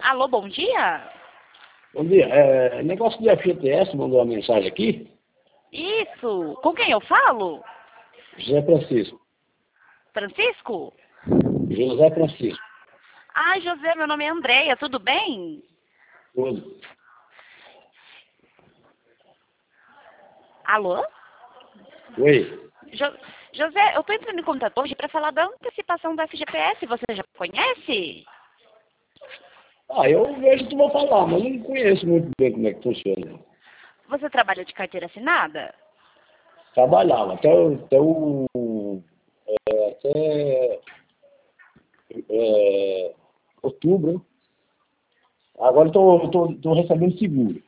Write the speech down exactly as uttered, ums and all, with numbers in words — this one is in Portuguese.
Alô, bom dia? Bom dia. É, negócio de F G T S, mandou uma mensagem aqui. Isso. Com quem eu falo? José Francisco. Francisco? José Francisco. Ai, José, meu nome é Andréia, tudo bem? Tudo. Alô? Oi. Jo- José, eu tô entrando em contato hoje para falar da antecipação do F G T S, você já conhece? Ah, eu vejo que tu vai falar, mas eu não conheço muito bem como é que funciona. Você trabalha de carteira assinada? Trabalhava até, o- até o... é, até... é, outubro, hein? Agora estou tô, tô, tô recebendo seguro.